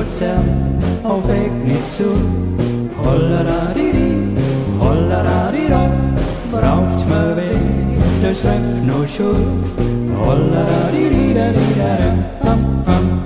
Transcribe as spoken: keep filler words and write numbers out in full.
Luzern auf Weg nicht zu. Holleradidi, holleradida, braucht's mir weh, das Röpf noch Schuh. Holleradidi, da, di, da, da, am, am.